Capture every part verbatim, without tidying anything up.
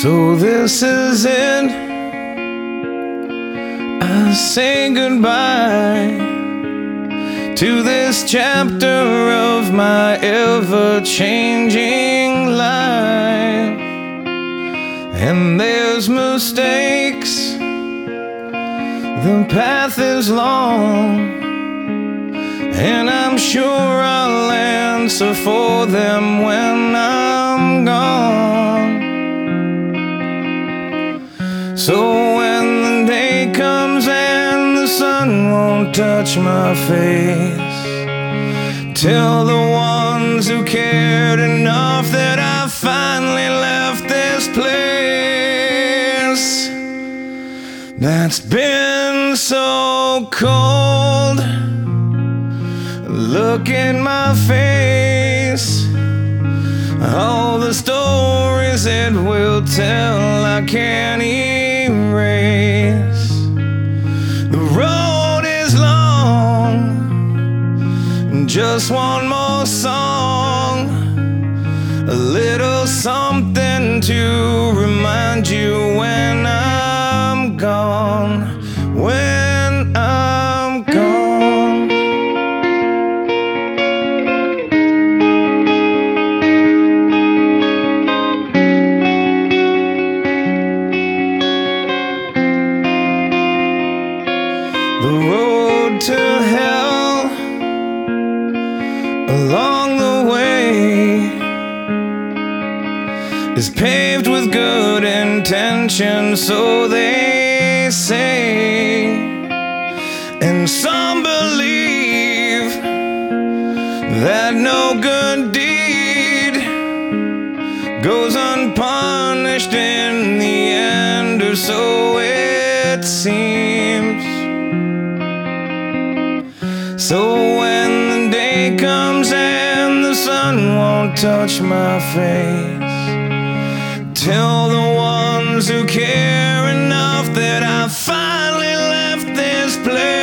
So this is it, I say goodbye to this chapter of my ever-changing life. And there's mistakes, the path is long, and I'm sure I'll answer for them when I'm gone. So when the day comes and the sun won't touch my face, tell the ones who cared enough that I finally left this place that's been so cold. Look in my face, all the stories it will tell I can't erase. The road is long, just one more song, a little something to remind you when I'm gone, when I'm gone. The road to hell along the way is paved with good intentions, so they say, and some believe that no good deed goes unpunished in the end, or so it seems. So when the day comes and the sun won't touch my face, tell the ones who care enough that I finally left this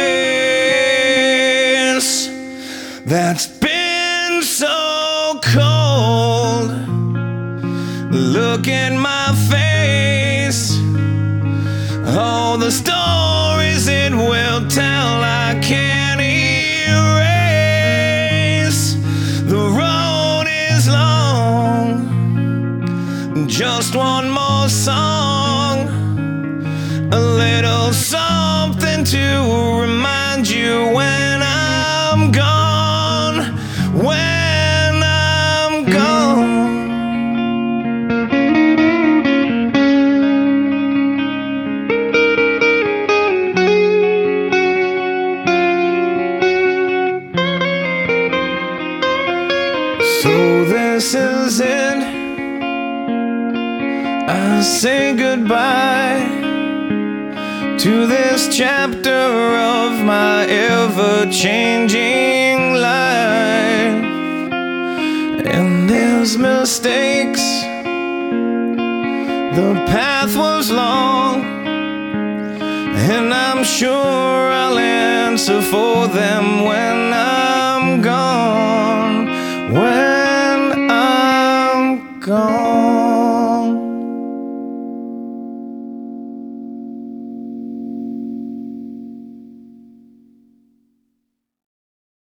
place that's been so cold. Look in my face, all the stories it will tell I can't erase. The road is long, just one more song, a little something to remind you when I'm gone, when I'm gone. So this is it, I say goodbye to this chapter of my ever-changing life. And there's mistakes, the path was long, and I'm sure I'll answer for them when I'm gone, when